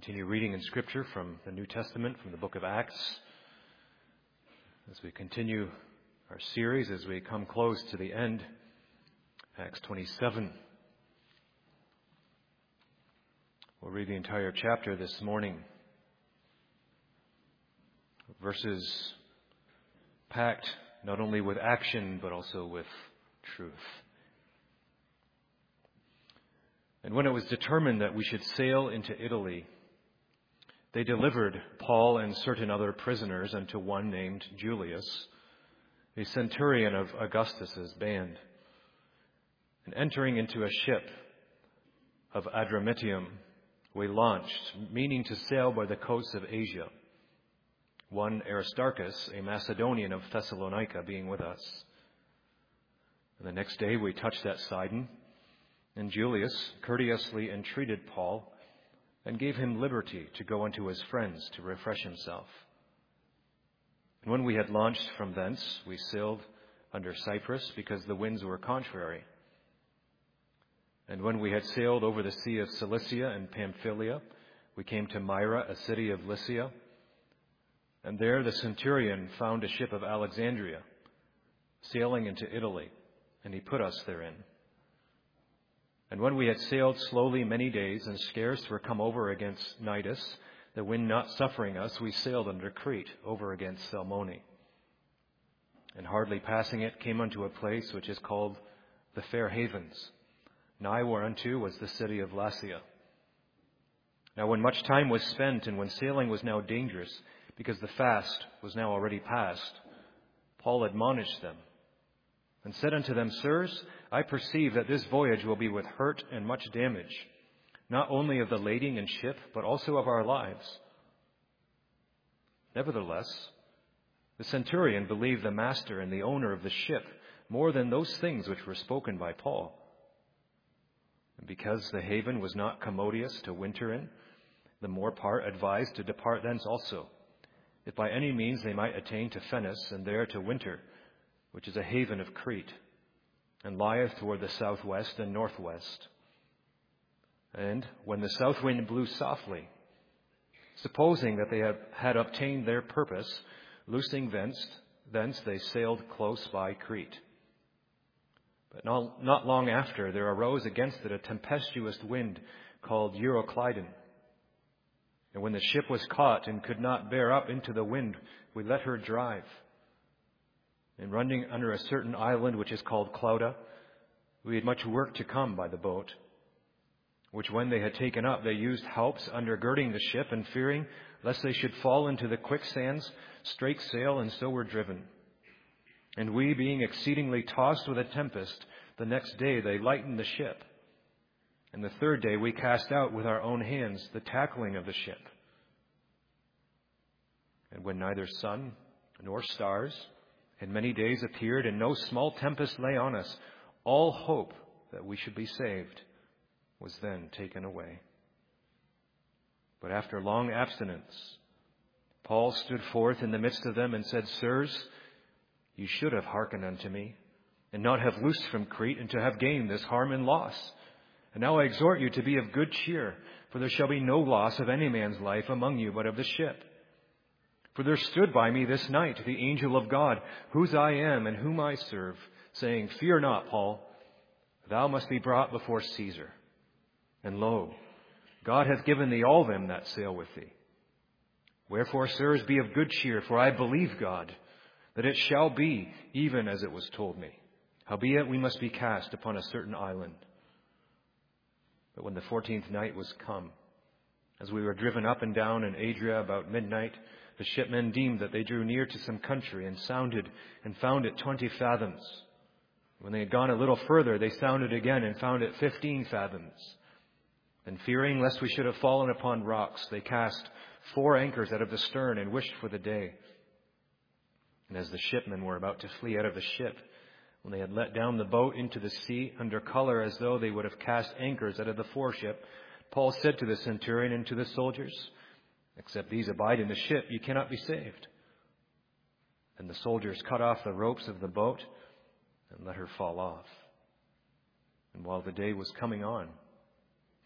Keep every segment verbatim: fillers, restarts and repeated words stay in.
Continue reading in Scripture from the New Testament, from the book of Acts, as we continue our series, as we come close to the end. Acts twenty-seven. We'll read the entire chapter this morning. Verses packed not only with action, but also with truth. And when it was determined that we should sail into Italy, they delivered Paul and certain other prisoners unto one named Julius, a centurion of Augustus's band. And entering into a ship of Adramyttium, we launched, meaning to sail by the coasts of Asia, one Aristarchus, a Macedonian of Thessalonica, being with us. And the next day we touched at Sidon, and Julius courteously entreated Paul and gave him liberty to go unto his friends to refresh himself. And when we had launched from thence, we sailed under Cyprus, because the winds were contrary. And when we had sailed over the sea of Cilicia and Pamphylia, we came to Myra, a city of Lycia. And there the centurion found a ship of Alexandria, sailing into Italy, and he put us therein. And when we had sailed slowly many days, and scarce were come over against Cnidus, the wind not suffering us, we sailed under Crete, over against Salmone. And hardly passing it, came unto a place which is called the Fair Havens, nigh whereunto was the city of Lasea. Now when much time was spent, and when sailing was now dangerous, because the fast was now already past, Paul admonished them, and said unto them, Sirs, I perceive that this voyage will be with hurt and much damage, not only of the lading and ship, but also of our lives. Nevertheless, the centurion believed the master and the owner of the ship more than those things which were spoken by Paul. And because the haven was not commodious to winter in, the more part advised to depart thence also, if by any means they might attain to Phenice, and there to winter, which is a haven of Crete, and lieth toward the southwest and northwest. And when the south wind blew softly, supposing that they had, had obtained their purpose, loosing thence, thence they sailed close by Crete. But not, not long after, there arose against it a tempestuous wind called Euroclydon. And when the ship was caught and could not bear up into the wind, we let her drive. And running under a certain island which is called Clauda, we had much work to come by the boat, which when they had taken up, they used helps undergirding the ship, and fearing lest they should fall into the quicksands, strake sail, and so were driven. And we, being exceedingly tossed with a tempest, the next day they lightened the ship. And the third day we cast out with our own hands the tackling of the ship. And when neither sun nor stars in many days appeared, and no small tempest lay on us, all hope that we should be saved was then taken away. But after long abstinence, Paul stood forth in the midst of them and said, Sirs, you should have hearkened unto me, and not have loosed from Crete, and to have gained this harm and loss. And now I exhort you to be of good cheer, for there shall be no loss of any man's life among you, but of the ship. For there stood by me this night the angel of God, whose I am and whom I serve, saying, Fear not, Paul, thou must be brought before Caesar. And lo, God hath given thee all them that sail with thee. Wherefore, sirs, be of good cheer, for I believe God, that it shall be even as it was told me. Howbeit we must be cast upon a certain island. But when the fourteenth night was come, as we were driven up and down in Adria about midnight, the shipmen deemed that they drew near to some country, and sounded, and found it twenty fathoms. When they had gone a little further, they sounded again, and found it fifteen fathoms. And fearing lest we should have fallen upon rocks, they cast four anchors out of the stern, and wished for the day. And as the shipmen were about to flee out of the ship, when they had let down the boat into the sea, under color as though they would have cast anchors out of the foreship, Paul said to the centurion and to the soldiers, Except these abide in the ship, ye cannot be saved. And the soldiers cut off the ropes of the boat and let her fall off. And while the day was coming on,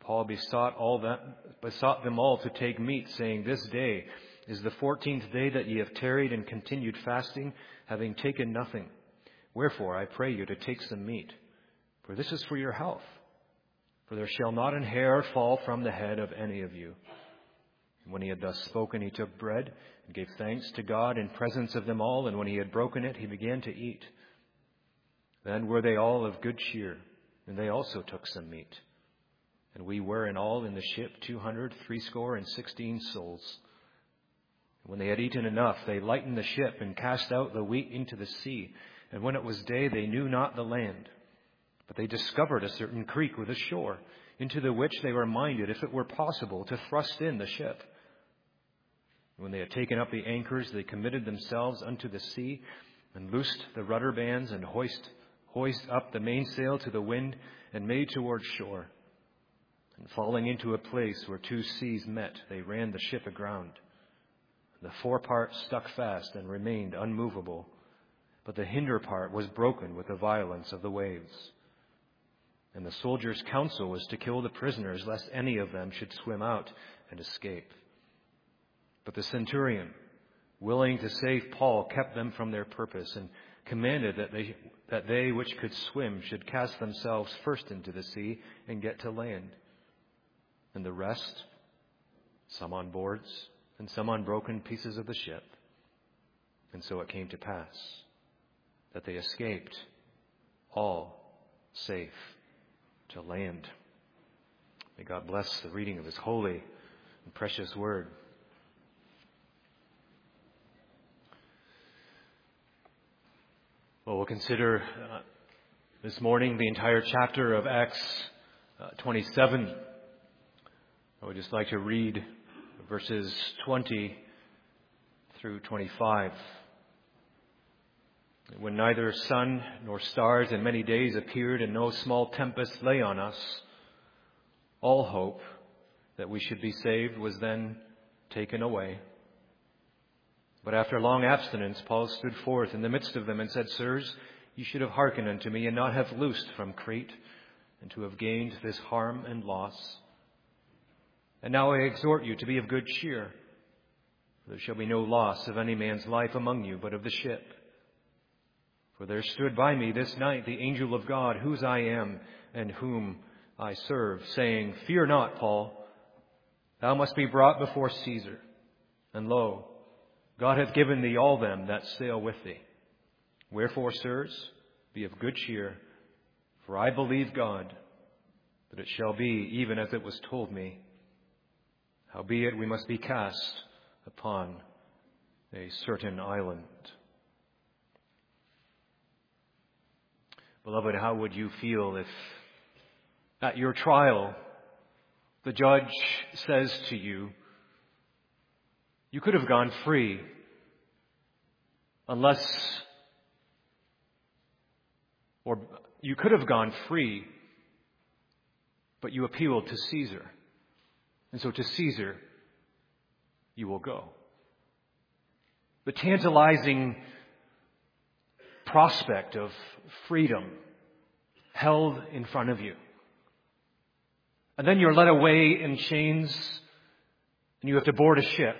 Paul besought all that, besought them all to take meat, saying, "This day is the fourteenth day that ye have tarried and continued fasting, having taken nothing. Wherefore I pray you to take some meat, for this is for your health. For there shall not an hair fall from the head of any of you." And when he had thus spoken, he took bread and gave thanks to God in presence of them all, and when he had broken it, he began to eat. Then were they all of good cheer, and they also took some meat. And we were in all in the ship two hundred threescore and sixteen souls. When they had eaten enough, they lightened the ship and cast out the wheat into the sea. And when it was day, they knew not the land. But they discovered a certain creek with a shore, into the which they were minded, if it were possible, to thrust in the ship. When they had taken up the anchors, they committed themselves unto the sea, and loosed the rudder bands, and hoist, hoist up the mainsail to the wind, and made toward shore. And falling into a place where two seas met, they ran the ship aground. The forepart stuck fast and remained unmovable, but the hinder part was broken with the violence of the waves. And the soldiers' counsel was to kill the prisoners, lest any of them should swim out and escape. But the centurion, willing to save Paul, kept them from their purpose, and commanded that they, that they which could swim should cast themselves first into the sea and get to land. And the rest, some on boards, and some on broken pieces of the ship. And so it came to pass that they escaped, all safe, to land. May God bless the reading of His holy and precious word. Well, we'll consider uh, this morning the entire chapter of Acts uh, twenty-seven. I would just like to read verses twenty through twenty-five. When neither sun nor stars in many days appeared, and no small tempest lay on us, all hope that we should be saved was then taken away. But after long abstinence, Paul stood forth in the midst of them and said, "Sirs, ye should have hearkened unto me, and not have loosed from Crete, and to have gained this harm and loss. And now I exhort you to be of good cheer. For there shall be no loss of any man's life among you, but of the ship. For there stood by me this night the angel of God, whose I am and whom I serve, saying, Fear not, Paul, thou must be brought before Caesar. And lo, God hath given thee all them that sail with thee. Wherefore, sirs, be of good cheer, for I believe God, that it shall be even as it was told me. Howbeit we must be cast upon a certain island." Beloved, how would you feel if at your trial the judge says to you, you could have gone free unless, or you could have gone free, but you appealed to Caesar. And so to Caesar you will go. The tantalizing prospect of freedom held in front of you. And then you're led away in chains, and you have to board a ship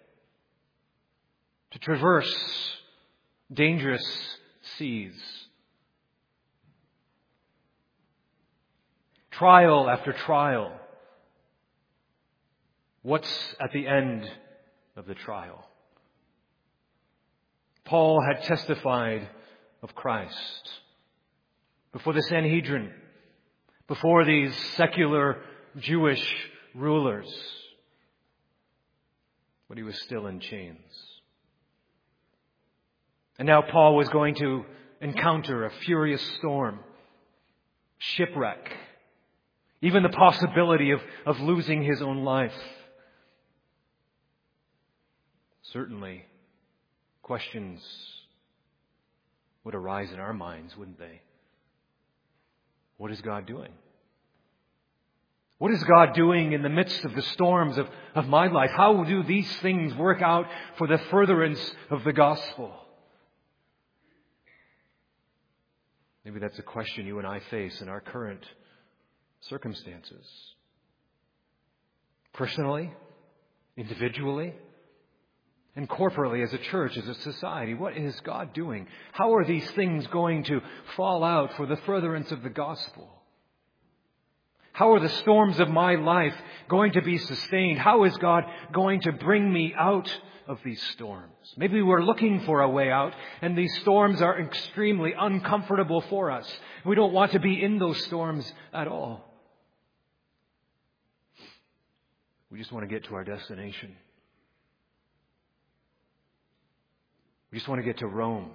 to traverse dangerous seas. Trial after trial. What's at the end of the trial? Paul had testified of Christ before the Sanhedrin, before these secular Jewish rulers, but he was still in chains. And now Paul was going to encounter a furious storm, shipwreck, even the possibility of, of losing his own life. Certainly, questions would arise in our minds, wouldn't they? What is God doing? What is God doing in the midst of the storms of, of my life? How do these things work out for the furtherance of the gospel? Maybe that's a question you and I face in our current circumstances. Personally, individually, and corporately as a church, as a society, what is God doing? How are these things going to fall out for the furtherance of the gospel? How are the storms of my life going to be sustained? How is God going to bring me out of these storms? Maybe we're looking for a way out, and these storms are extremely uncomfortable for us. We don't want to be in those storms at all. We just want to get to our destination. We just want to get to Rome.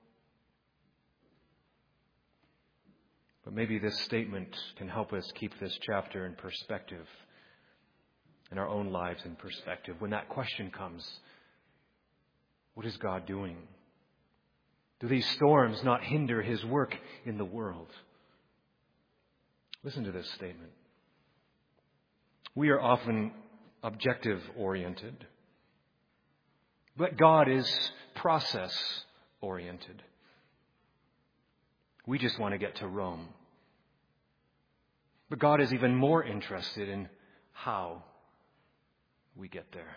But maybe this statement can help us keep this chapter in perspective, and our own lives in perspective. When that question comes, what is God doing? Do these storms not hinder His work in the world? Listen to this statement. We are often objective-oriented, but God is process-oriented. We just want to get to Rome. But God is even more interested in how we get there.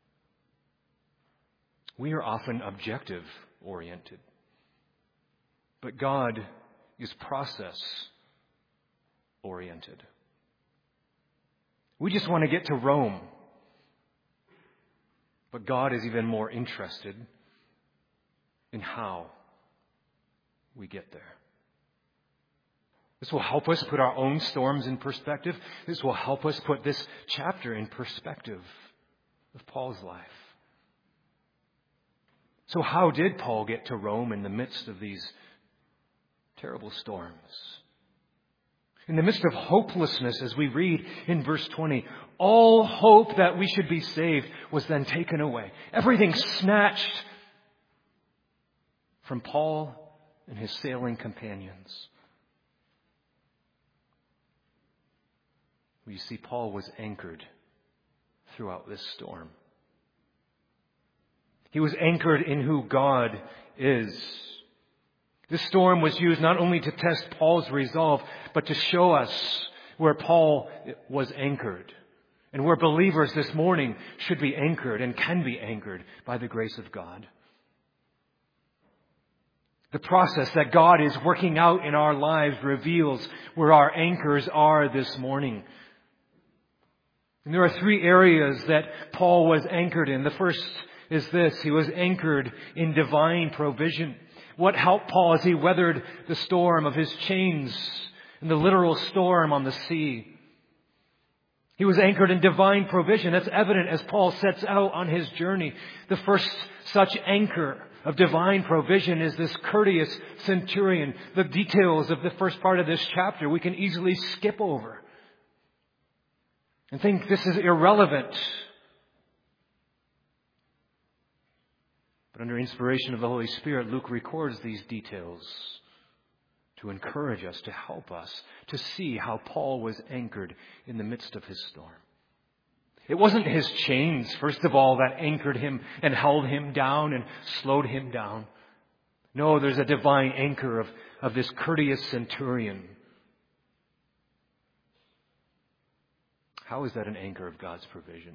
We are often objective-oriented, but God is process-oriented. We just want to get to Rome, but God is even more interested in how we get there. This will help us put our own storms in perspective. This will help us put this chapter in perspective of Paul's life. So how did Paul get to Rome in the midst of these terrible storms? In the midst of hopelessness, as we read in verse twenty, all hope that we should be saved was then taken away. Everything snatched from Paul and his sailing companions. You see, Paul was anchored throughout this storm. He was anchored in who God is. This storm was used not only to test Paul's resolve, but to show us where Paul was anchored, and where believers this morning should be anchored and can be anchored by the grace of God. The process that God is working out in our lives reveals where our anchors are this morning. And there are three areas that Paul was anchored in. The first is this: he was anchored in divine provision. What helped Paul as he weathered the storm of his chains and the literal storm on the sea? He was anchored in divine provision. That's evident as Paul sets out on his journey. The first such anchor of divine provision is this courteous centurion. The details of the first part of this chapter we can easily skip over and think this is irrelevant. But under inspiration of the Holy Spirit, Luke records these details to encourage us, to help us to see how Paul was anchored in the midst of his storm. It wasn't his chains, first of all, that anchored him and held him down and slowed him down. No, there's a divine anchor of, of this courteous centurion. How is that an anchor of God's provision?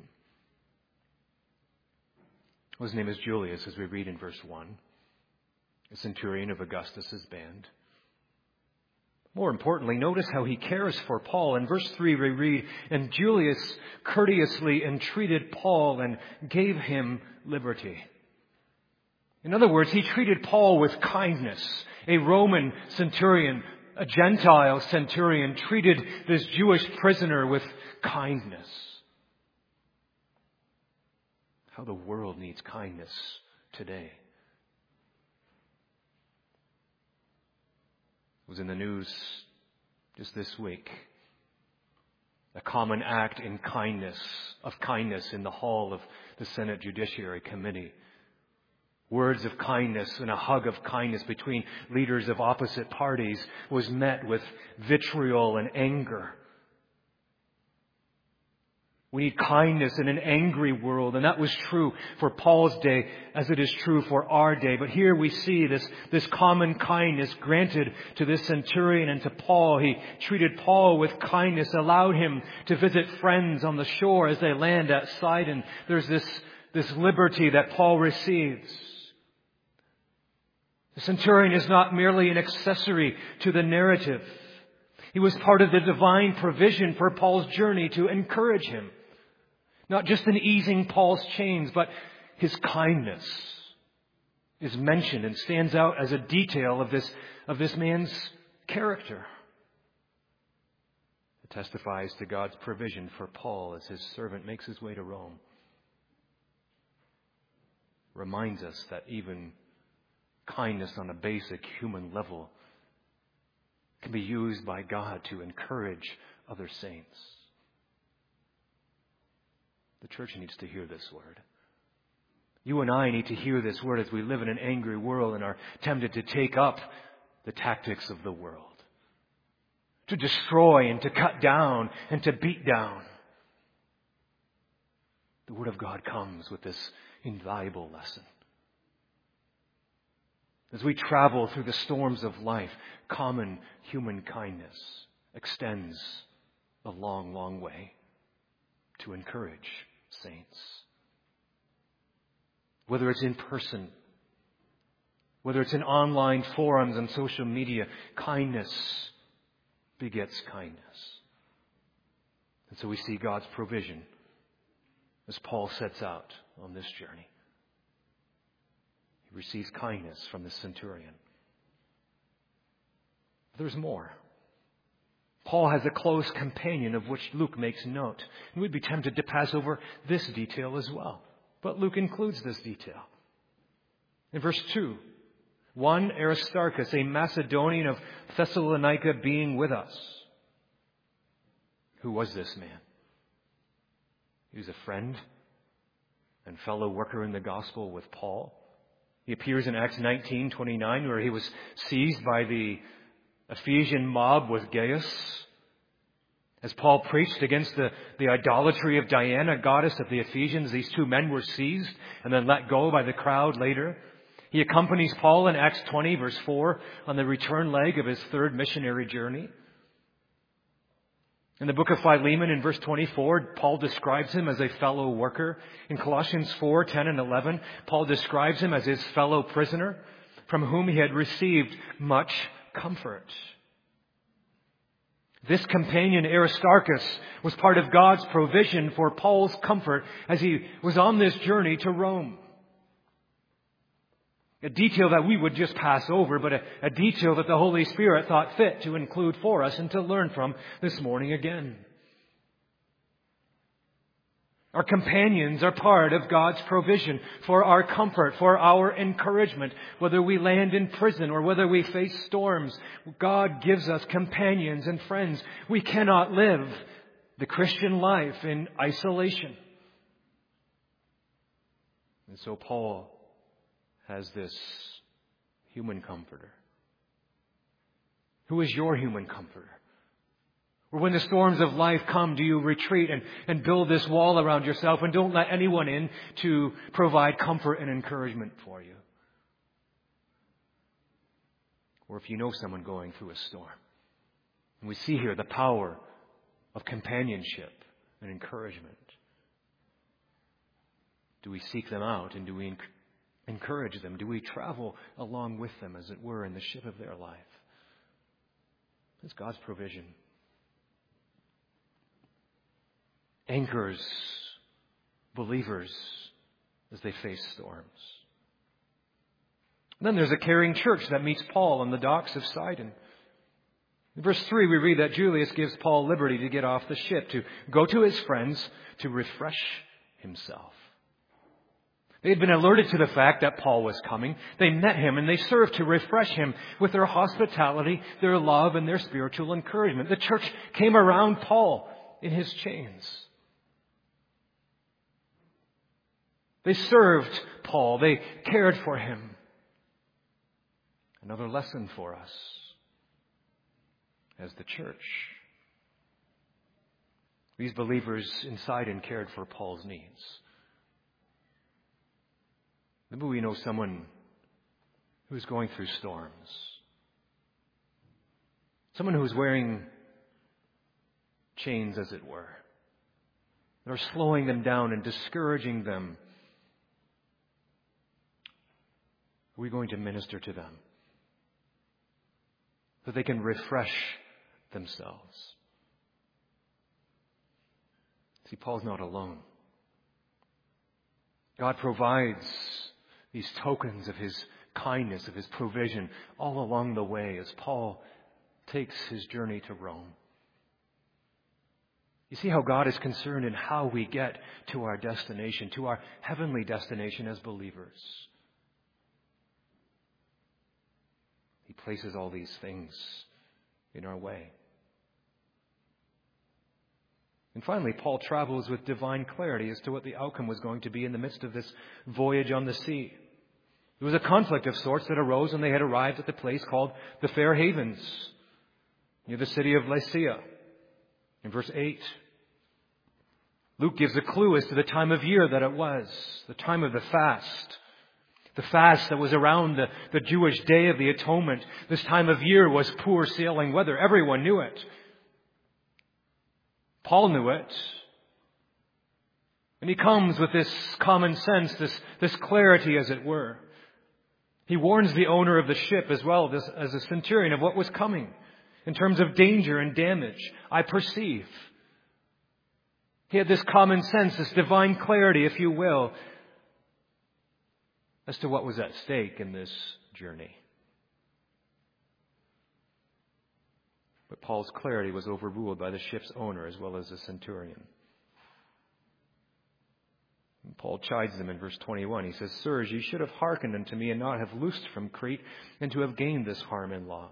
Well, his name is Julius, as we read in verse one, a centurion of Augustus's band. More importantly, notice how he cares for Paul. In verse three we read, and Julius courteously entreated Paul and gave him liberty. In other words, he treated Paul with kindness. A Roman centurion, a Gentile centurion, treated this Jewish prisoner with kindness. How the world needs kindness today. It was in the news just this week. A common act in kindness, of kindness in the hall of the Senate Judiciary Committee. Words of kindness and a hug of kindness between leaders of opposite parties was met with vitriol and anger. We need kindness in an angry world, and that was true for Paul's day as it is true for our day. But here we see this, this common kindness granted to this centurion and to Paul. He treated Paul with kindness, allowed him to visit friends on the shore as they land at Sidon. There's this, this liberty that Paul receives. The centurion is not merely an accessory to the narrative. He was part of the divine provision for Paul's journey to encourage him. Not just in easing Paul's chains, but his kindness is mentioned and stands out as a detail of this, of this man's character. It testifies to God's provision for Paul as his servant makes his way to Rome. Reminds us that even kindness on a basic human level can be used by God to encourage other saints. The church needs to hear this word. You and I need to hear this word as we live in an angry world and are tempted to take up the tactics of the world. To destroy and to cut down and to beat down. The Word of God comes with this invaluable lesson. As we travel through the storms of life, common human kindness extends a long, long way to encourage saints. Whether it's in person, whether it's in online forums and social media, kindness begets kindness. And so we see God's provision as Paul sets out on this journey. He receives kindness from the centurion. There's more. Paul has a close companion of which Luke makes note. And we'd be tempted to pass over this detail as well. But Luke includes this detail. In verse two, one Aristarchus, a Macedonian of Thessalonica, being with us. Who was this man? He was a friend and fellow worker in the gospel with Paul. He appears in Acts nineteen twenty-nine, where he was seized by the Ephesian mob with Gaius. As Paul preached against the, the idolatry of Diana, goddess of the Ephesians, these two men were seized and then let go by the crowd later. He accompanies Paul in Acts twenty, verse four, on the return leg of his third missionary journey. In the book of Philemon, in verse twenty-four, Paul describes him as a fellow worker. In Colossians four, ten and eleven, Paul describes him as his fellow prisoner, from whom he had received much comfort. This companion, Aristarchus, was part of God's provision for Paul's comfort as he was on this journey to Rome. A detail that we would just pass over, but a, a detail that the Holy Spirit thought fit to include for us and to learn from this morning again. Our companions are part of God's provision for our comfort, for our encouragement. Whether we land in prison or whether we face storms, God gives us companions and friends. We cannot live the Christian life in isolation. And so Paul has this human comforter. Who is your human comforter? Or when the storms of life come, do you retreat and, and build this wall around yourself and don't let anyone in to provide comfort and encouragement for you? Or if you know someone going through a storm, and we see here the power of companionship and encouragement, do we seek them out and do we encourage them? Do we travel along with them, as it were, in the ship of their life? It's God's provision. Anchors believers as they face storms. And then there's a caring church that meets Paul on the docks of Sidon. In verse three, we read that Julius gives Paul liberty to get off the ship, to go to his friends, to refresh himself. They had been alerted to the fact that Paul was coming. They met him and they served to refresh him with their hospitality, their love, and their spiritual encouragement. The church came around Paul in his chains. They served Paul. They cared for him. Another lesson for us as the church. These believers inside and cared for Paul's needs. Maybe we know someone who's going through storms. Someone who's wearing chains, as it were. They're slowing them down and discouraging them. Are we going to minister to them so they can refresh themselves? See, Paul's not alone. God provides these tokens of His kindness, of His provision, all along the way as Paul takes his journey to Rome. You see how God is concerned in how we get to our destination, to our heavenly destination as believers. He places all these things in our way. And finally, Paul travels with divine clarity as to what the outcome was going to be in the midst of this voyage on the sea. There was a conflict of sorts that arose when they had arrived at the place called the Fair Havens, near the city of Lasea. In verse eight, Luke gives a clue as to the time of year that it was, the time of the fast. The fast that was around the, the Jewish Day of the Atonement. This time of year was poor sailing weather. Everyone knew it. Paul knew it. And he comes with this common sense, this, this clarity, as it were. He warns the owner of the ship as well as, as a centurion of what was coming in terms of danger and damage. I perceive. He had this common sense, this divine clarity, if you will, as to what was at stake in this journey. But Paul's clarity was overruled by the ship's owner as well as the centurion. And Paul chides them in verse twenty-one. He says, "Sirs, ye should have hearkened unto me and not have loosed from Crete, and to have gained this harm and loss."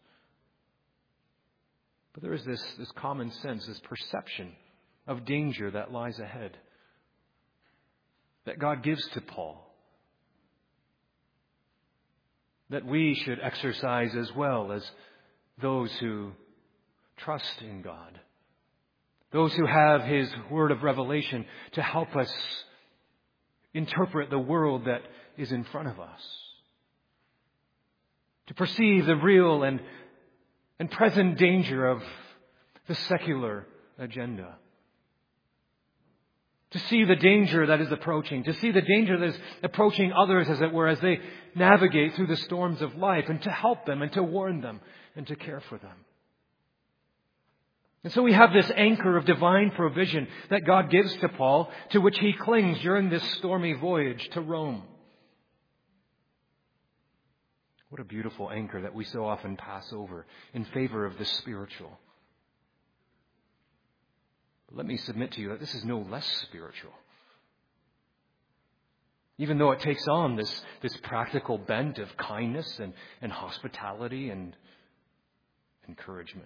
But there is this, this common sense, this perception of danger that lies ahead that God gives to Paul, that we should exercise as well as those who trust in God, those who have His word of revelation to help us interpret the world that is in front of us, to perceive the real and, and present danger of the secular agenda, to see the danger that is approaching, to see the danger that is approaching others, as it were, as they navigate through the storms of life, and to help them and to warn them and to care for them. And so we have this anchor of divine provision that God gives to Paul, to which he clings during this stormy voyage to Rome. What a beautiful anchor that we so often pass over in favor of the spiritual. Let me submit to you that this is no less spiritual. Even though it takes on this, this practical bent of kindness and, and hospitality and encouragement.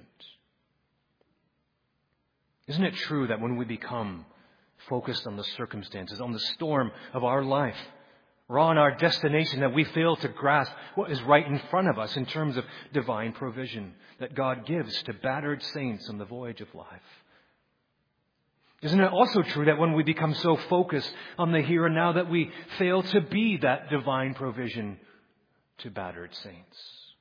Isn't it true that when we become focused on the circumstances, on the storm of our life, or on our destination, that we fail to grasp what is right in front of us in terms of divine provision that God gives to battered saints on the voyage of life? Isn't it also true that when we become so focused on the here and now that we fail to be that divine provision to battered saints?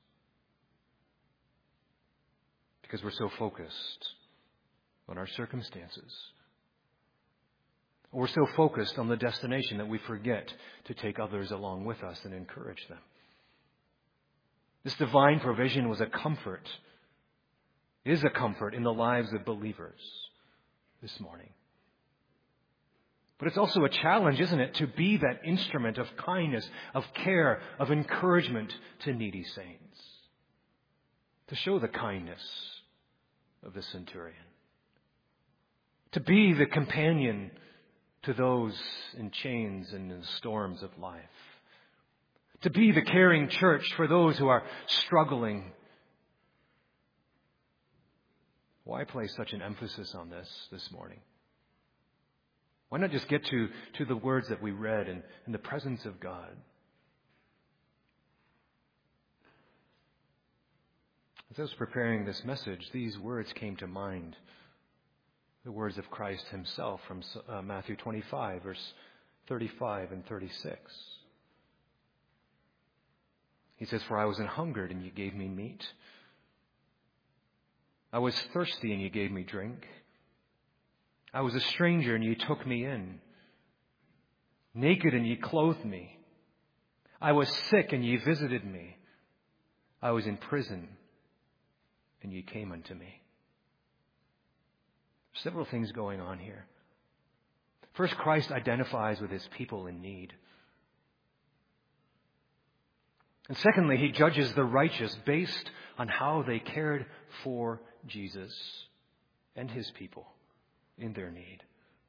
Because we're so focused on our circumstances. We're so focused on the destination that we forget to take others along with us and encourage them. This divine provision was a comfort, is a comfort in the lives of believers this morning. But it's also a challenge, isn't it, to be that instrument of kindness, of care, of encouragement to needy saints. To show the kindness of the centurion. To be the companion to those in chains and in storms of life. To be the caring church for those who are struggling. Why place such an emphasis on this this morning? Why not just get to, to the words that we read in, in the presence of God? As I was preparing this message, these words came to mind. The words of Christ himself from uh, Matthew twenty-five, verse thirty-five and thirty-six. He says, "For I was an hungered, and you gave me meat. I was thirsty, and you gave me drink. I was a stranger, and you took me in. Naked, and you clothed me. I was sick, and you visited me. I was in prison, and you came unto me." Several things going on here. First, Christ identifies with his people in need. And secondly, he judges the righteous based on how they cared for Jesus and his people in their need.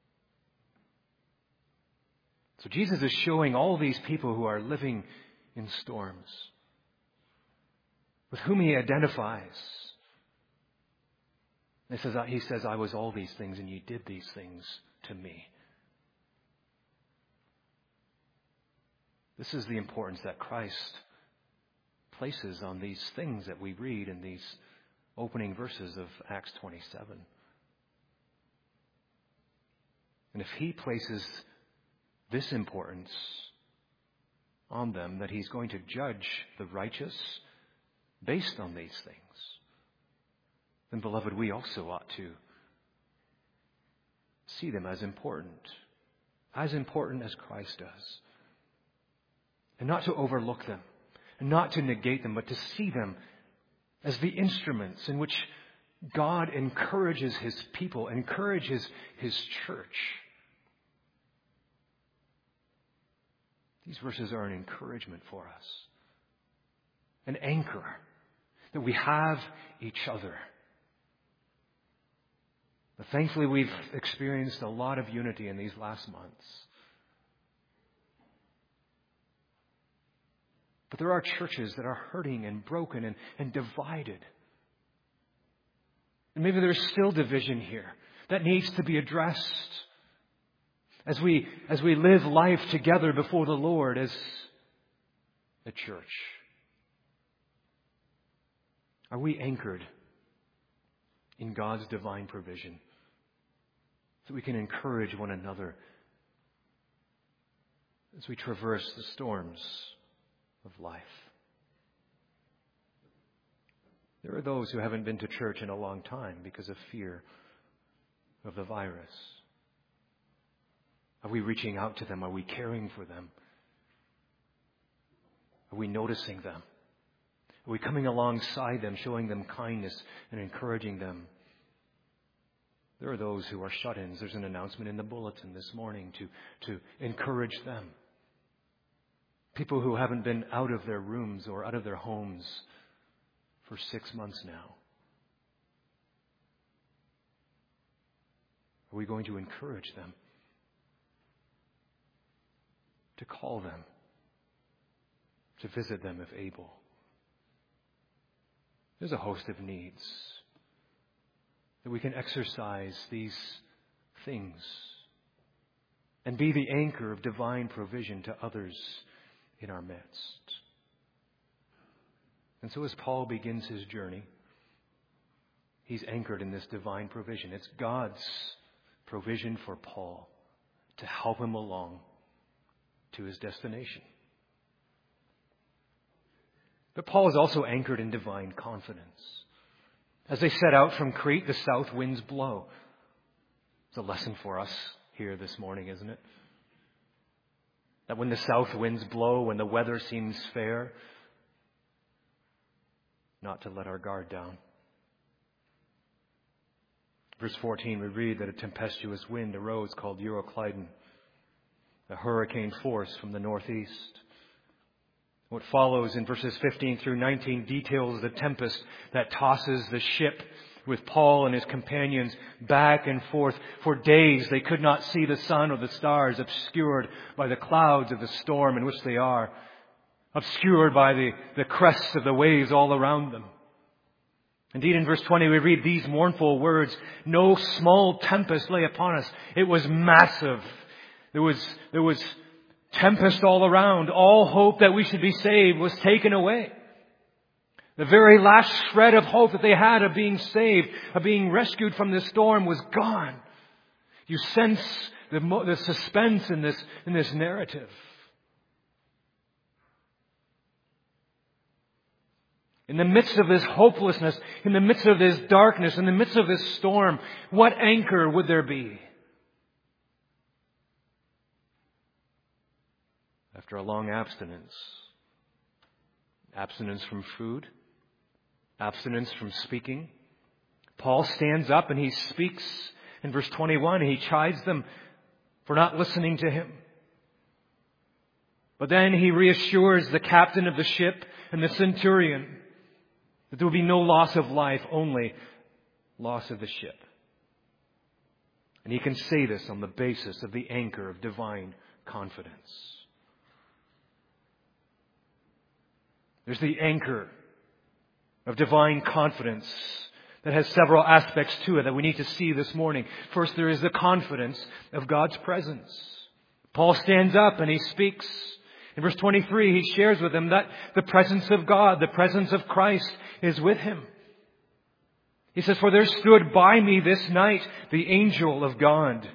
So Jesus is showing all these people who are living in storms, with whom he identifies. He says, he says, "I was all these things, and you did these things to me." This is the importance that Christ places on these things that we read in these opening verses of Acts twenty-seven. And if he places this importance on them, that he's going to judge the righteous based on these things, then, beloved, we also ought to see them as important, as important as Christ does. And not to overlook them, and not to negate them, but to see them as the instruments in which God encourages his people, encourages his church. These verses are an encouragement for us, an anchor that we have each other. But thankfully, we've experienced a lot of unity in these last months. But there are churches that are hurting and broken and, and divided. And maybe there's still division here that needs to be addressed as we, as we live life together before the Lord as a church. Are we anchored in God's divine provision so we can encourage one another as we traverse the storms of life? There are those who haven't been to church in a long time because of fear of the virus. Are we reaching out to them? Are we caring for them? Are we noticing them? Are we coming alongside them, showing them kindness and encouraging them? There are those who are shut-ins. There's an announcement in the bulletin this morning to, to encourage them. People who haven't been out of their rooms or out of their homes for six months now. Are we going to encourage them? To call them? To visit them if able? There's a host of needs that we can exercise these things and be the anchor of divine provision to others in our midst. And so as Paul begins his journey, he's anchored in this divine provision. It's God's provision for Paul to help him along to his destination. But Paul is also anchored in divine confidence. As they set out from Crete, the south winds blow. It's a lesson for us here this morning, isn't it? That when the south winds blow, when the weather seems fair, not to let our guard down. Verse fourteen, we read that a tempestuous wind arose called Euroclydon, a hurricane force from the northeast. What follows in verses fifteen through nineteen details the tempest that tosses the ship with Paul and his companions back and forth. For days they could not see the sun or the stars, obscured by the clouds of the storm in which they are, obscured by the, the crests of the waves all around them. Indeed, in verse twenty we read these mournful words, "No small tempest lay upon us." It was massive. There was, there was tempest all around. All hope that we should be saved was taken away. The very last shred of hope that they had of being saved, of being rescued from the storm, was gone. You sense the, the suspense in this, in this narrative. In the midst of this hopelessness, in the midst of this darkness, in the midst of this storm, what anchor would there be? After a long abstinence, abstinence from food, abstinence from speaking, Paul stands up and he speaks. In verse twenty-one, he chides them for not listening to him. But then he reassures the captain of the ship and the centurion that there will be no loss of life, only loss of the ship. And he can say this on the basis of the anchor of divine confidence. There's the anchor of divine confidence that has several aspects to it that we need to see this morning. First, there is the confidence of God's presence. Paul stands up and he speaks. In verse twenty-three, he shares with them that the presence of God, the presence of Christ is with him. He says, "For there stood by me this night the angel of God."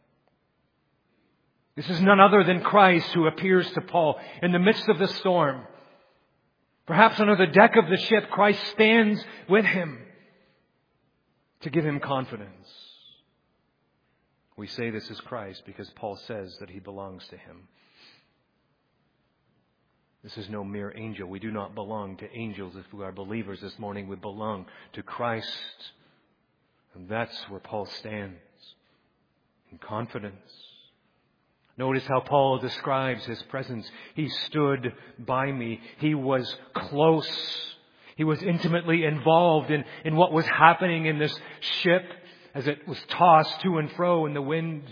This is none other than Christ who appears to Paul in the midst of the storm. Perhaps under the deck of the ship, Christ stands with him to give him confidence. We say this is Christ because Paul says that he belongs to him. This is no mere angel. We do not belong to angels. If we are believers this morning, we belong to Christ. And that's where Paul stands, in confidence. Notice how Paul describes his presence. He stood by me. He was close. He was intimately involved in, in what was happening in this ship as it was tossed to and fro in the wind.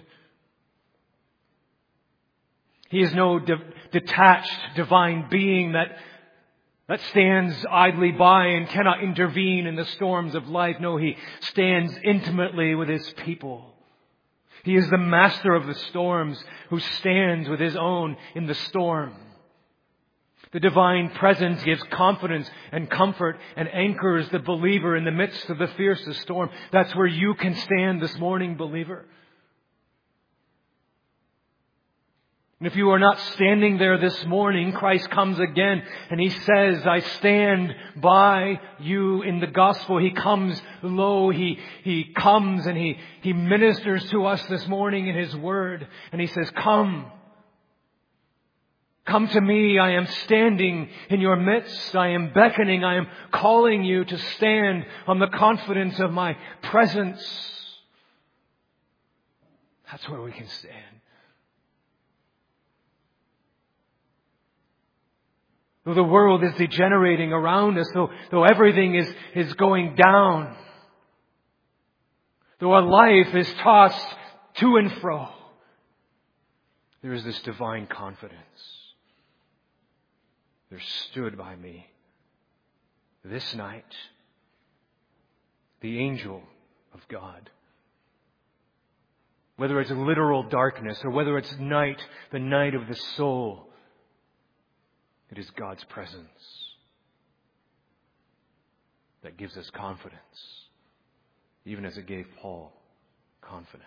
He is no de- detached divine being that, that stands idly by and cannot intervene in the storms of life. No, he stands intimately with his people. He is the master of the storms who stands with his own in the storm. The divine presence gives confidence and comfort and anchors the believer in the midst of the fiercest storm. That's where you can stand this morning, believer. And if you are not standing there this morning, Christ comes again and He says, "I stand by you." In the gospel, He comes low. He, He comes and He, He ministers to us this morning in His word. And He says, "Come. Come to me. I am standing in your midst. I am beckoning. I am calling you to stand on the confidence of my presence." That's where we can stand. Though the world is degenerating around us, though, though everything is, is going down, though our life is tossed to and fro, there is this divine confidence. There stood by me this night the angel of God. Whether it's literal darkness or whether it's night, the night of the soul, it is God's presence that gives us confidence, even as it gave Paul confidence.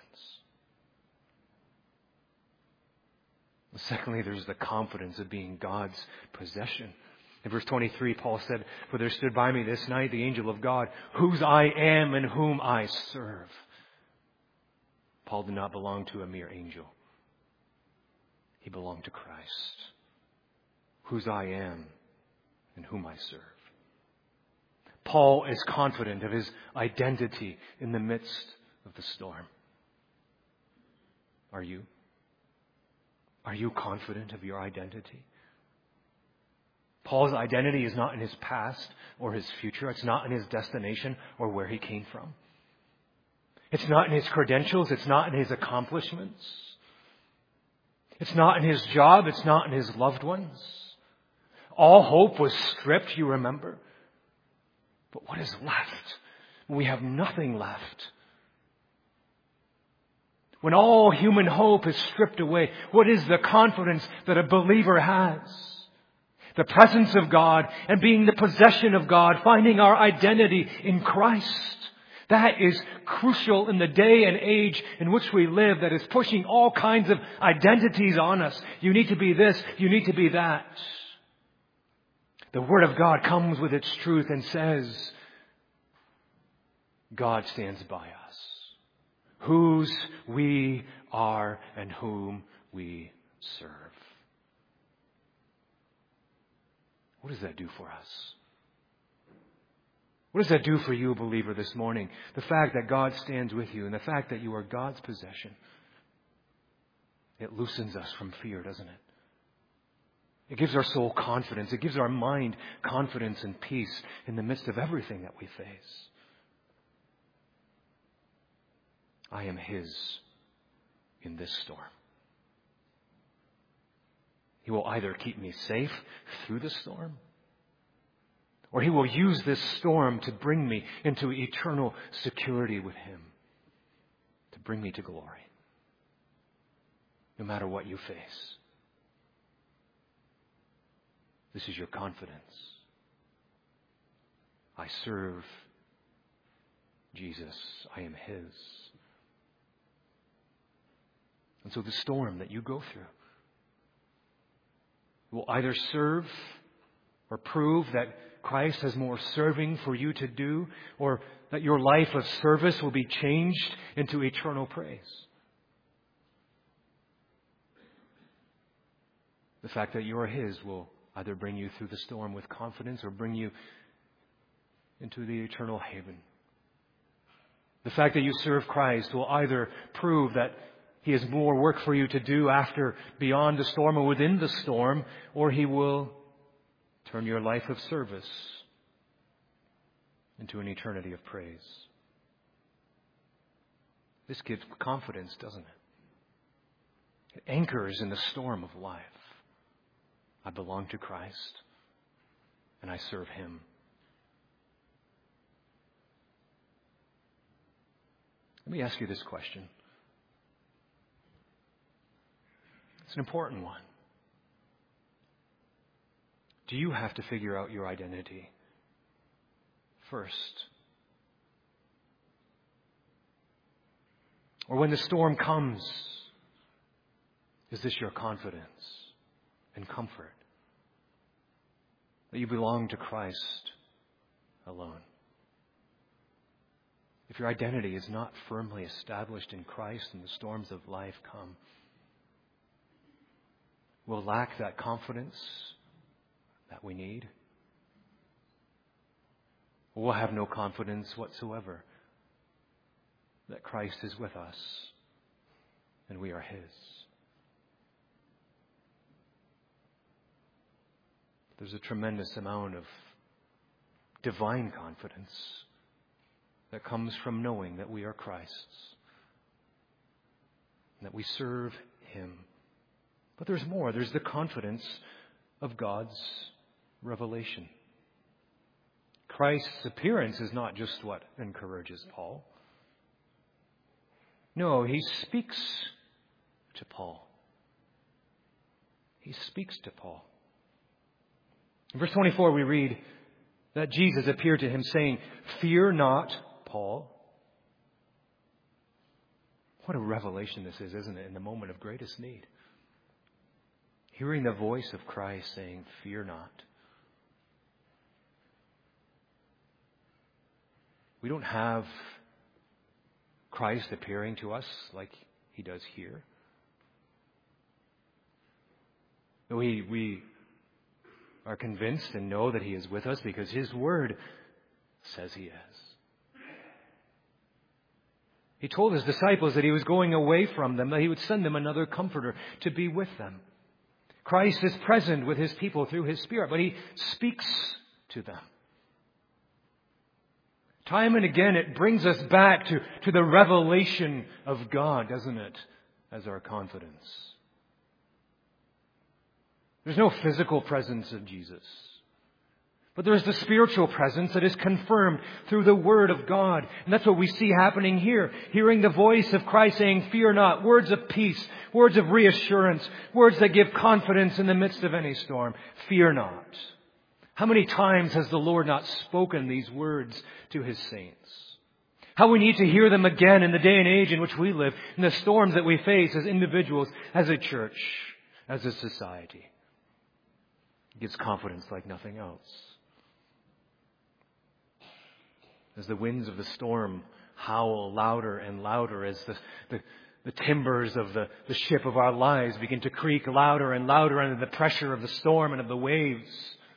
Secondly, there's the confidence of being God's possession. In verse twenty-three, Paul said, "For there stood by me this night the angel of God, whose I am and whom I serve." Paul did not belong to a mere angel. He belonged to Christ, whose I am and whom I serve. Paul is confident of his identity in the midst of the storm. Are you? Are you confident of your identity? Paul's identity is not in his past or his future. It's not in his destination or where he came from. It's not in his credentials. It's not in his accomplishments. It's not in his job. It's not in his loved ones. All hope was stripped, you remember. But what is left? We have nothing left. When all human hope is stripped away, what is the confidence that a believer has? The presence of God and being the possession of God, finding our identity in Christ. That is crucial in the day and age in which we live, that is pushing all kinds of identities on us. You need to be this, you need to be that. The Word of God comes with its truth and says, God stands by us, whose we are and whom we serve. What does that do for us? What does that do for you, believer, this morning? The fact that God stands with you and the fact that you are God's possession. It loosens us from fear, doesn't it? It gives our soul confidence. It gives our mind confidence and peace in the midst of everything that we face. I am His in this storm. He will either keep me safe through the storm, or He will use this storm to bring me into eternal security with Him, to bring me to glory, no matter what you face. This is your confidence. I serve Jesus. I am His. And so the storm that you go through will either serve or prove that Christ has more serving for you to do, or that your life of service will be changed into eternal praise. The fact that you are His will either bring you through the storm with confidence or bring you into the eternal haven. The fact that you serve Christ will either prove that He has more work for you to do after, beyond the storm or within the storm, or He will turn your life of service into an eternity of praise. This gives confidence, doesn't it? It anchors in the storm of life. I belong to Christ, and I serve Him. Let me ask you this question. It's an important one. Do you have to figure out your identity first? Or when the storm comes, is this your confidence and comfort that you belong to Christ alone? If your identity is not firmly established in Christ and the storms of life come, we'll lack that confidence that we need. We'll have no confidence whatsoever that Christ is with us and we are His. There's a tremendous amount of divine confidence that comes from knowing that we are Christ's, and that we serve Him. But there's more. There's the confidence of God's revelation. Christ's appearance is not just what encourages Paul. No, He speaks to Paul. He speaks to Paul. In verse twenty-four we read that Jesus appeared to him saying, "Fear not, Paul." What a revelation this is, isn't it, in the moment of greatest need. Hearing the voice of Christ saying, "Fear not." We don't have Christ appearing to us like He does here. We, we are convinced and know that He is with us because His Word says He is. He told His disciples that He was going away from them, that He would send them another comforter to be with them. Christ is present with His people through His Spirit, but He speaks to them. Time and again, it brings us back to, to the revelation of God, doesn't it, as our confidence. There's no physical presence of Jesus, but there's the spiritual presence that is confirmed through the Word of God. And that's what we see happening here. Hearing the voice of Christ saying, "Fear not," words of peace, words of reassurance, words that give confidence in the midst of any storm. Fear not. How many times has the Lord not spoken these words to His saints? How we need to hear them again in the day and age in which we live, in the storms that we face as individuals, as a church, as a society. It gives confidence like nothing else. As the winds of the storm howl louder and louder, as the, the, the timbers of the, the ship of our lives begin to creak louder and louder under the pressure of the storm and of the waves,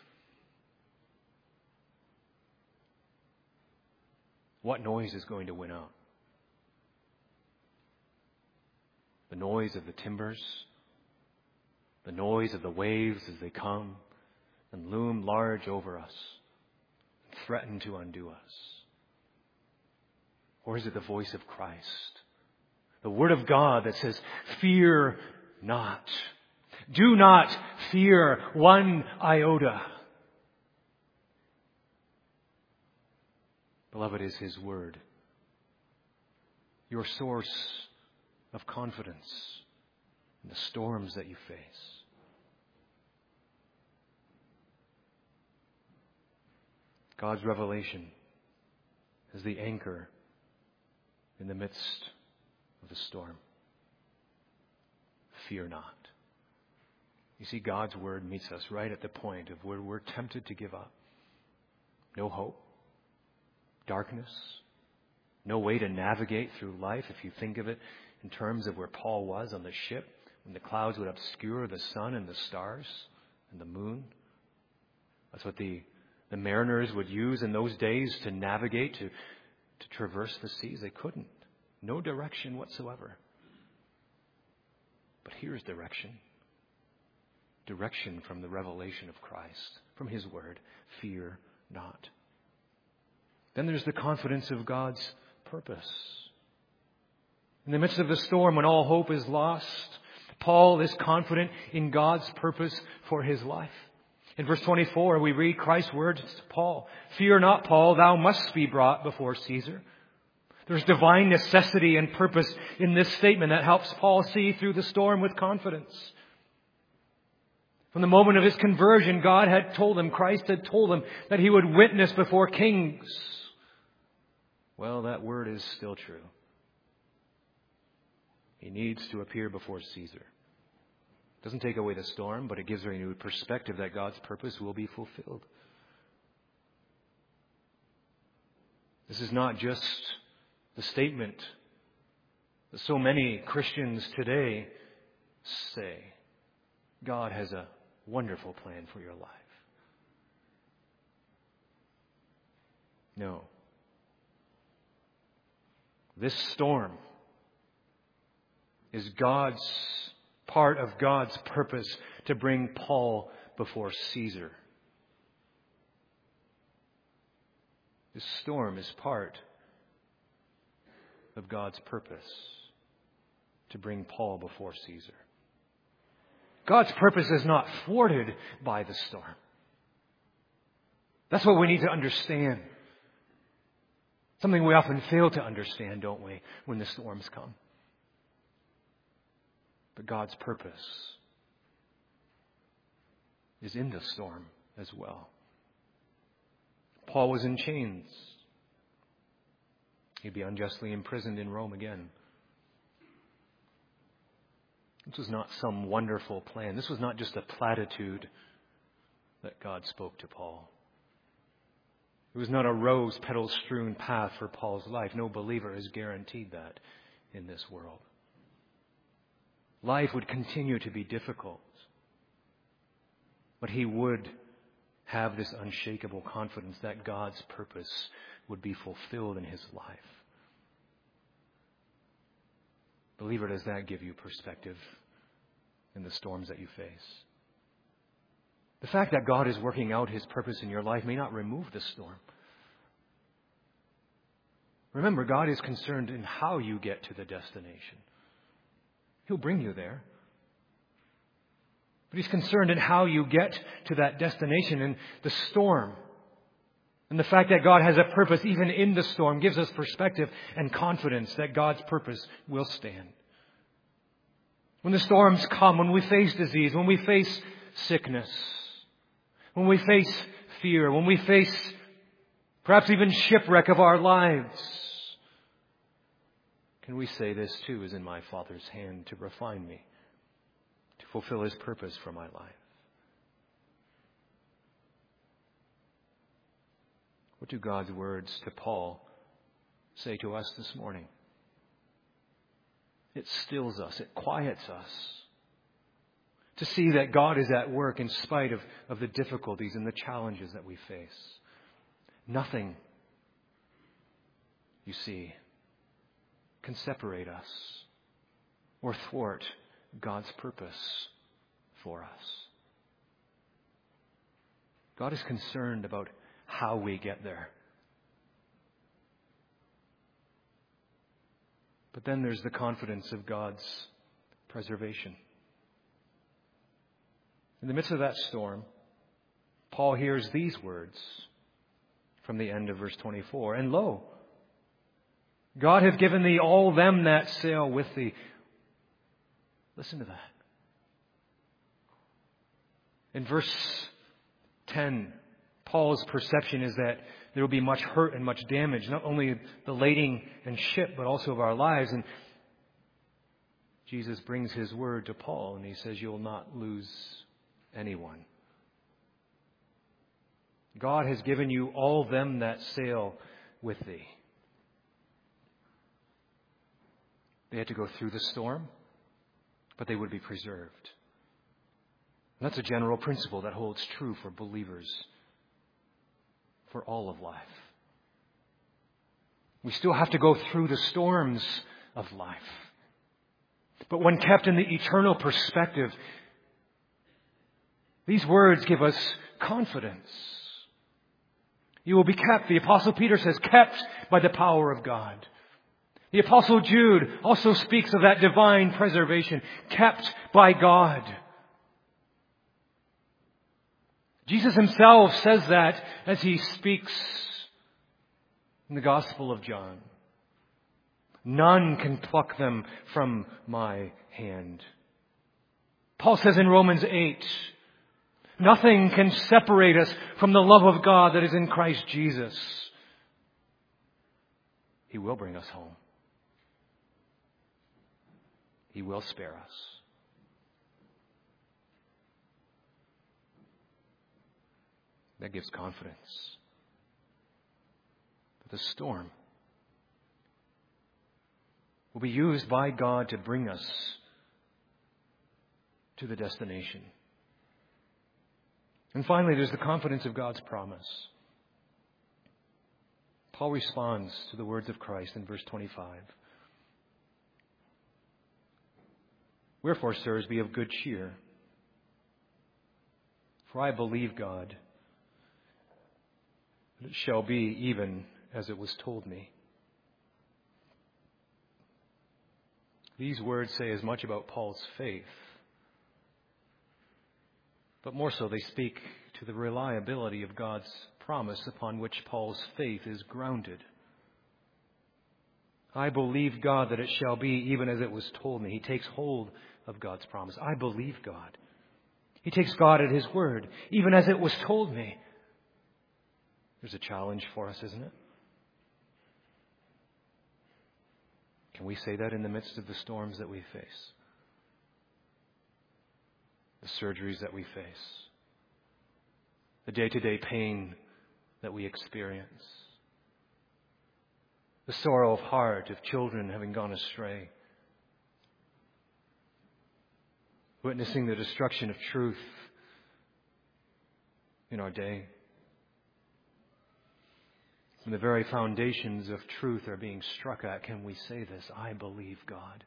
what noise is going to win out? The noise of the timbers, the noise of the waves as they come and loom large over us, and threaten to undo us? Or is it the voice of Christ, the Word of God that says, fear not. Do not fear one iota. Beloved, is His Word your source of confidence in the storms that you face? God's revelation is the anchor in the midst of the storm. Fear not. You see, God's Word meets us right at the point of where we're tempted to give up. No hope. Darkness. No way to navigate through life. If you think of it in terms of where Paul was on the ship, when the clouds would obscure the sun and the stars and the moon. That's what the, the mariners would use in those days to navigate, to, to traverse the seas. They couldn't. No direction whatsoever. But here's direction. Direction from the revelation of Christ, from His Word. Fear not. Then there's the confidence of God's purpose. In the midst of the storm, when all hope is lost, Paul is confident in God's purpose for his life. In verse twenty-four, we read Christ's words to Paul. Fear not, Paul, thou must be brought before Caesar. There's divine necessity and purpose in this statement that helps Paul see through the storm with confidence. From the moment of his conversion, God had told him, Christ had told him that he would witness before kings. Well, that word is still true. He needs to appear before Caesar. It doesn't take away the storm, but it gives a renewed perspective that God's purpose will be fulfilled. This is not just the statement that so many Christians today say. God has a wonderful plan for your life. No. This storm is God's part of God's purpose to bring Paul before Caesar. This storm is part of God's purpose to bring Paul before Caesar. God's purpose is not thwarted by the storm. That's what we need to understand. Something we often fail to understand, don't we, when the storms come. But God's purpose is in the storm as well. Paul was in chains. He'd be unjustly imprisoned in Rome again. This was not some wonderful plan. This was not just a platitude that God spoke to Paul. It was not a rose petal strewn path for Paul's life. No believer is guaranteed that in this world. Life would continue to be difficult, but he would have this unshakable confidence that God's purpose would be fulfilled in his life. Believer, does that give you perspective in the storms that you face? The fact that God is working out His purpose in your life may not remove the storm. Remember, God is concerned in how you get to the destination. He'll bring you there. But He's concerned in how you get to that destination. And the storm and the fact that God has a purpose even in the storm gives us perspective and confidence that God's purpose will stand. When the storms come, when we face disease, when we face sickness, when we face fear, when we face perhaps even shipwreck of our lives, Can we say this too is in my Father's hand to refine me, to fulfill His purpose for my life? What do God's words to Paul say to us this morning? It stills us, it quiets us to see that God is at work in spite of, of the difficulties and the challenges that we face. Nothing, you see, can separate us or thwart God's purpose for us. God is concerned about how we get there. But then there's the confidence of God's preservation. In the midst of that storm, Paul hears these words from the end of verse twenty-four. And lo, God hath given thee all them that sail with thee. Listen to that. In verse ten, Paul's perception is that there will be much hurt and much damage, not only the lading and ship, but also of our lives. And Jesus brings His word to Paul, and He says, you will not lose anyone. God has given you all them that sail with thee. They had to go through the storm, but they would be preserved. And that's a general principle that holds true for believers for all of life. We still have to go through the storms of life. But when kept in the eternal perspective, these words give us confidence. You will be kept, the Apostle Peter says, kept by the power of God. The Apostle Jude also speaks of that divine preservation, kept by God. Jesus Himself says that as He speaks in the Gospel of John. None can pluck them from my hand. Paul says in Romans eight, nothing can separate us from the love of God that is in Christ Jesus. He will bring us home. He will spare us. That gives confidence. But the storm will be used by God to bring us to the destination. And finally, there's the confidence of God's promise. Paul responds to the words of Christ in verse twenty-five. Wherefore, sirs, be of good cheer. For I believe God, that it shall be even as it was told me. These words say as much about Paul's faith, but more so they speak to the reliability of God's promise upon which Paul's faith is grounded. I believe God that it shall be even as it was told me. He takes hold of God's promise. I believe God. He takes God at His word, even as it was told me. There's a challenge for us, isn't it? Can we say that in the midst of the storms that we face? The surgeries that we face? The day-to-day pain that we experience? The sorrow of heart of children having gone astray? Witnessing the destruction of truth in our day? When the very foundations of truth are being struck at, can we say this? I believe God,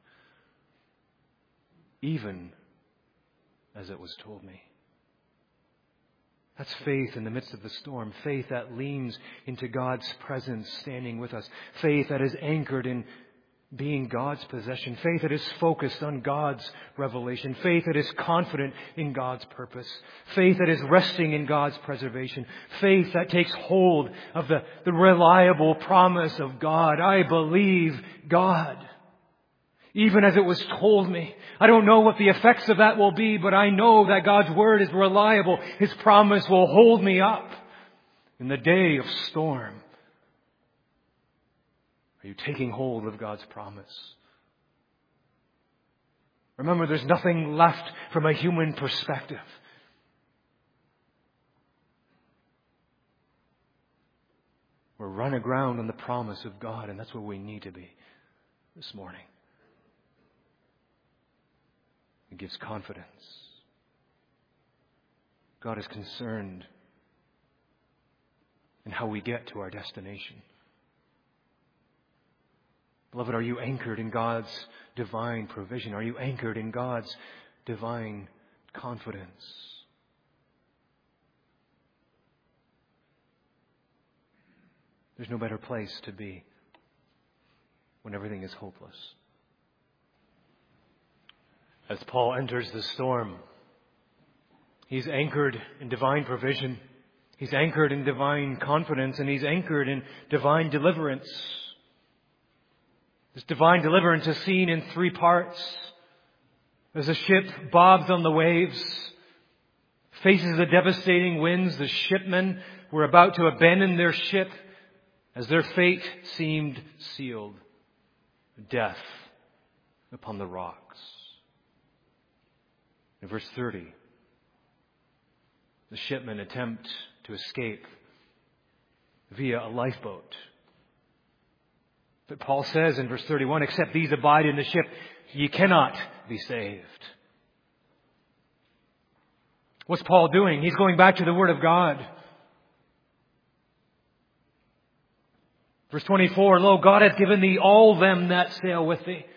even as it was told me. That's faith in the midst of the storm. Faith that leans into God's presence standing with us. Faith that is anchored in being God's possession. Faith that is focused on God's revelation. Faith that is confident in God's purpose. Faith that is resting in God's preservation. Faith that takes hold of the, the reliable promise of God. I believe God, even as it was told me. I don't know what the effects of that will be, but I know that God's word is reliable. His promise will hold me up in the day of storm. Are you taking hold of God's promise? Remember, there's nothing left from a human perspective. We're run aground on the promise of God, and that's where we need to be this morning. It gives confidence. God is concerned in how we get to our destination. Beloved, are you anchored in God's divine provision? Are you anchored in God's divine confidence? There's no better place to be when everything is hopeless. As Paul enters the storm, he's anchored in divine provision. He's anchored in divine confidence, and he's anchored in divine deliverance. This divine deliverance is seen in three parts. As the ship bobs on the waves, faces the devastating winds, the shipmen were about to abandon their ship as their fate seemed sealed. Death upon the rocks. In verse thirty, the shipmen attempt to escape via a lifeboat. But Paul says in verse thirty-one, except these abide in the ship, ye cannot be saved. What's Paul doing? He's going back to the Word of God. Verse twenty-four, lo, God hath given thee all them that sail with thee.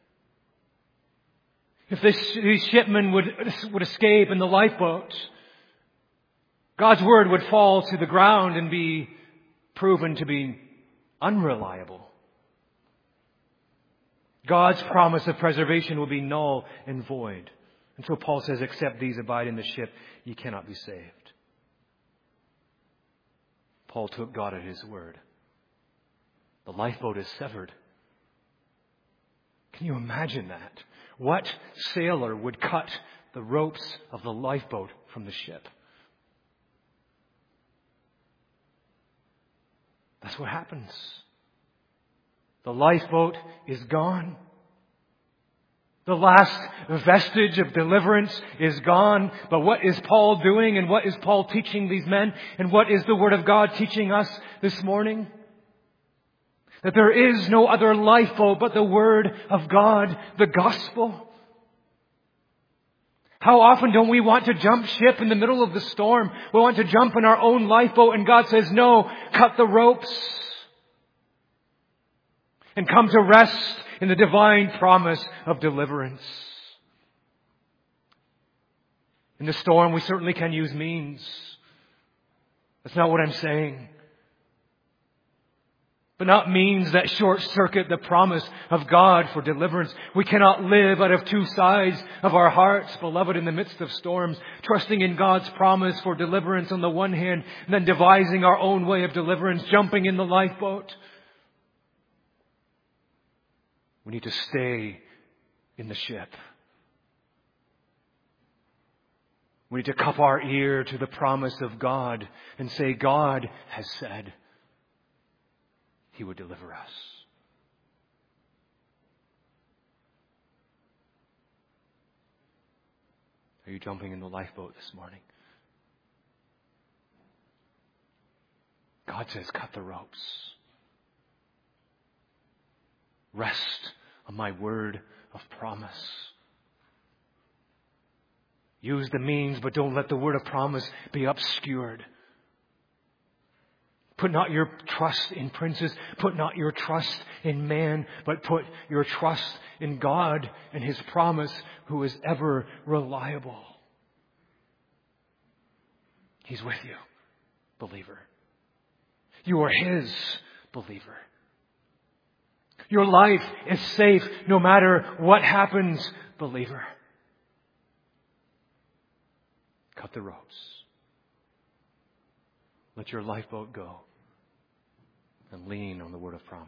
If this, these shipmen would, would escape in the lifeboat, God's Word would fall to the ground and be proven to be unreliable. God's promise of preservation will be null and void. And so Paul says, except these abide in the ship, ye cannot be saved. Paul took God at His word. The lifeboat is severed. Can you imagine that? What sailor would cut the ropes of the lifeboat from the ship? That's what happens. The lifeboat is gone. The last vestige of deliverance is gone. But what is Paul doing, and what is Paul teaching these men, and what is the Word of God teaching us this morning? That there is no other lifeboat but the Word of God, the gospel. How often don't we want to jump ship in the middle of the storm? We want to jump in our own lifeboat, and God says, no, cut the ropes. And come to rest in the divine promise of deliverance. In the storm, we certainly can use means. That's not what I'm saying. But not means that short-circuit the promise of God for deliverance. We cannot live out of two sides of our hearts, beloved, in the midst of storms, trusting in God's promise for deliverance on the one hand, and then devising our own way of deliverance, jumping in the lifeboat. We need to stay in the ship. We need to cup our ear to the promise of God and say, God has said He would deliver us. Are you jumping in the lifeboat this morning? God says, cut the ropes. Rest on my word of promise. Use the means, but don't let the word of promise be obscured. Put not your trust in princes. Put not your trust in man, but put your trust in God and His promise, who is ever reliable. He's with you, believer. You are His, believer. Your life is safe no matter what happens, believer. Cut the ropes. Let your lifeboat go and lean on the word of promise.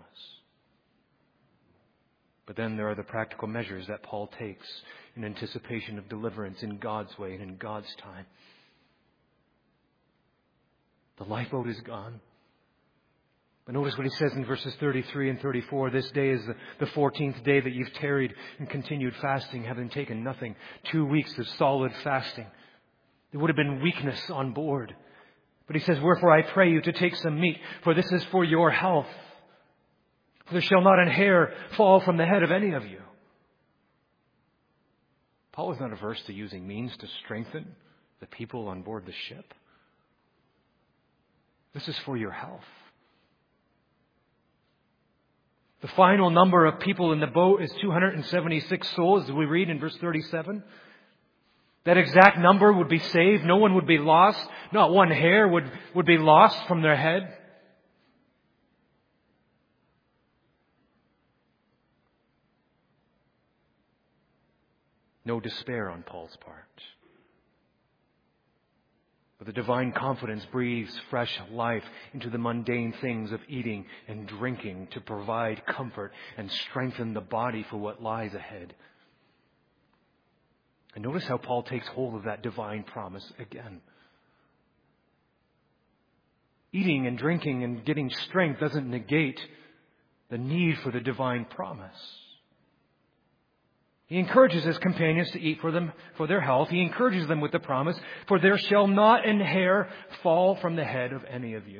But then there are the practical measures that Paul takes in anticipation of deliverance in God's way and in God's time. The lifeboat is gone. But notice what he says in verses thirty-three and thirty-four. This day is the, the fourteenth day that you've tarried and continued fasting, having taken nothing. Two weeks of solid fasting. There would have been weakness on board. But he says, wherefore I pray you to take some meat, for this is for your health. For there shall not an hair fall from the head of any of you. Paul was not averse to using means to strengthen the people on board the ship. This is for your health. The final number of people in the boat is two hundred seventy-six souls, as we read in verse thirty-seven. That exact number would be saved. No one would be lost. Not one hair would, would be lost from their head. No despair on Paul's part. But the divine confidence breathes fresh life into the mundane things of eating and drinking to provide comfort and strengthen the body for what lies ahead. And notice how Paul takes hold of that divine promise again. Eating and drinking and getting strength doesn't negate the need for the divine promise. He encourages his companions to eat for them, for their health. He encourages them with the promise, for there shall not an hair fall from the head of any of you.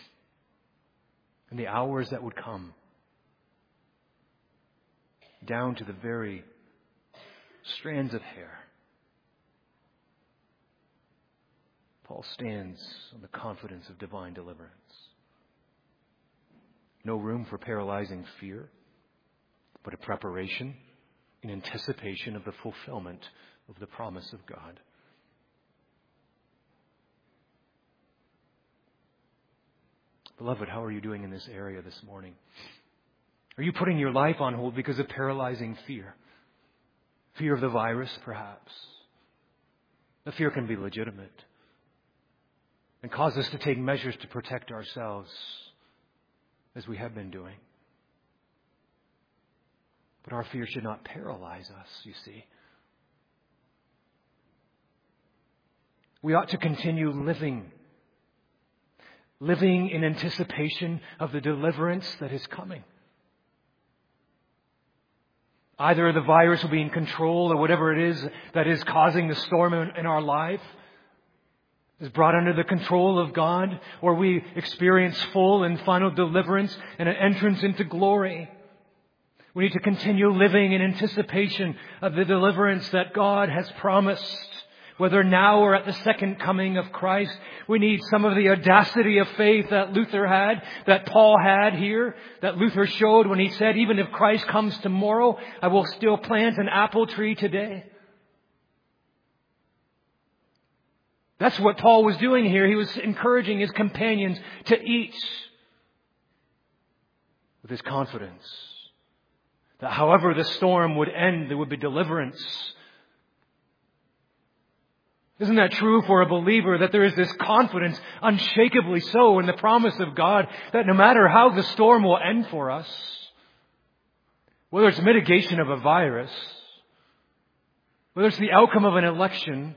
In the hours that would come, down to the very strands of hair, Paul stands on the confidence of divine deliverance. No room for paralyzing fear, but a preparation in anticipation of the fulfillment of the promise of God. Beloved, how are you doing in this area this morning? Are you putting your life on hold because of paralyzing fear? Fear of the virus, perhaps. The fear can be legitimate and cause us to take measures to protect ourselves, as we have been doing. But our fear should not paralyze us, you see. We ought to continue living, living in anticipation of the deliverance that is coming. Either the virus will be in control, or whatever it is that is causing the storm in, in our life is brought under the control of God, or we experience full and final deliverance and an entrance into glory. We need to continue living in anticipation of the deliverance that God has promised, whether now or at the second coming of Christ. We need some of the audacity of faith that Luther had, that Paul had here, that Luther showed when he said, even if Christ comes tomorrow, I will still plant an apple tree today. That's what Paul was doing here. He was encouraging his companions to eat with his confidence that however the storm would end, there would be deliverance. Isn't that true for a believer, that there is this confidence, unshakably so, in the promise of God, that no matter how the storm will end for us, whether it's mitigation of a virus, whether it's the outcome of an election,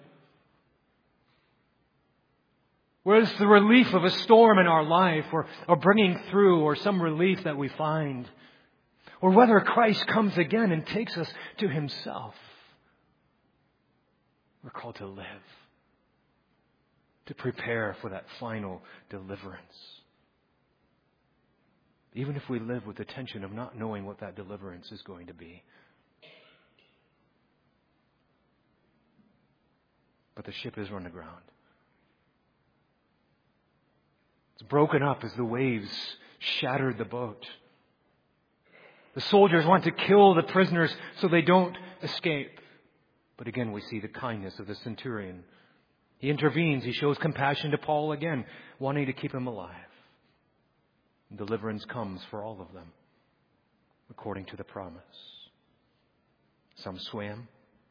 whether it's the relief of a storm in our life, or, or bringing through, or some relief that we find, or whether Christ comes again and takes us to Himself, we're called to live, to prepare for that final deliverance. Even if we live with the tension of not knowing what that deliverance is going to be. But the ship is run aground. It's broken up as the waves shattered the boat. The soldiers want to kill the prisoners so they don't escape. But again, we see the kindness of the centurion. He intervenes. He shows compassion to Paul again, wanting to keep him alive. And deliverance comes for all of them, according to the promise. Some swam.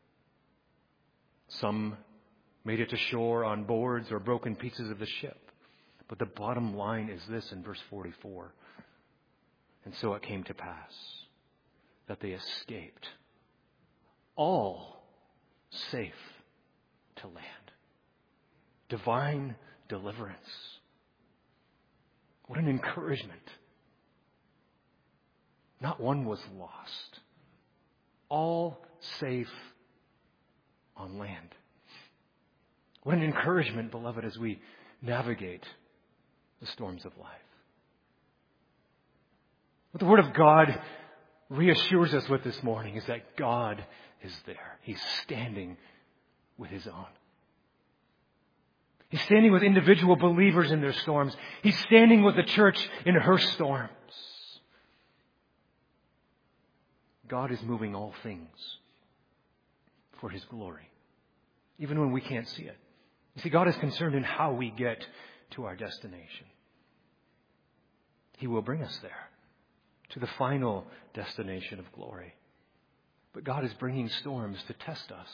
Some made it to shore on boards or broken pieces of the ship. But the bottom line is this in verse forty-four. And so it came to pass that they escaped, all safe to land. Divine deliverance. What an encouragement Not one was lost. All safe on land. What an encouragement, beloved, as we navigate the storms of life. What the Word of God reassures us with this morning is that God is there. He's standing with His own. He's standing with individual believers in their storms. He's standing with the church in her storms. God is moving all things for His glory, even when we can't see it. You see, God is concerned in how we get to our destination. He will bring us there, to the final destination of glory. But God is bringing storms to test us,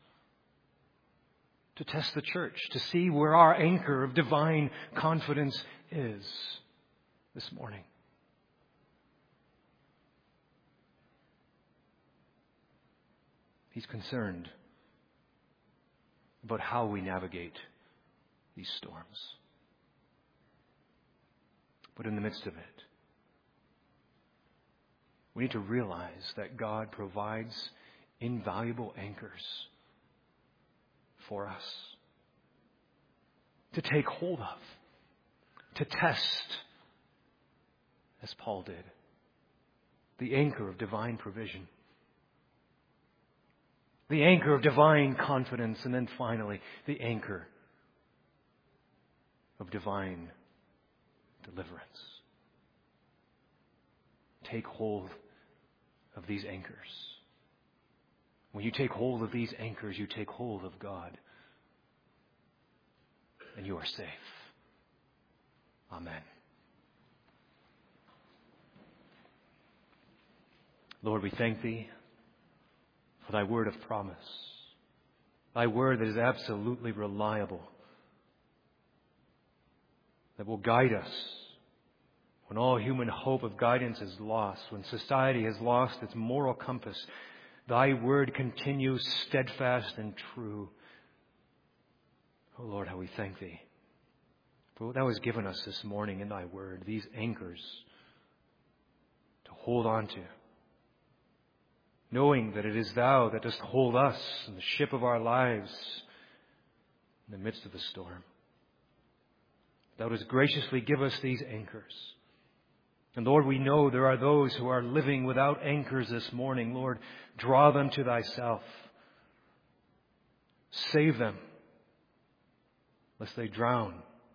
to test the church, to see where our anchor of divine confidence is this morning. He's concerned about how we navigate these storms. But in the midst of it, we need to realize that God provides invaluable anchors for us to take hold of, to test, as Paul did, the anchor of divine provision, the anchor of divine confidence, and then finally, the anchor of divine deliverance. Take hold of these anchors. When you take hold of these anchors, you take hold of God, and you are safe. Amen. Lord, we thank Thee for Thy word of promise, Thy word that is absolutely reliable, that will guide us when all human hope of guidance is lost, when society has lost its moral compass. Thy word continues steadfast and true. Oh Lord, how we thank Thee for what Thou hast given us this morning in Thy word, these anchors to hold on to, knowing that it is Thou that dost hold us in the ship of our lives in the midst of the storm. Thou dost graciously give us these anchors. And Lord, we know there are those who are living without anchors this morning. Lord, draw them to Thyself. Save them, lest they drown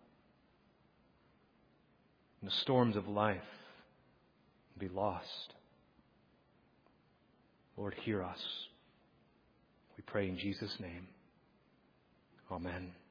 in the storms of life and be lost. Lord, hear us. We pray in Jesus' name. Amen.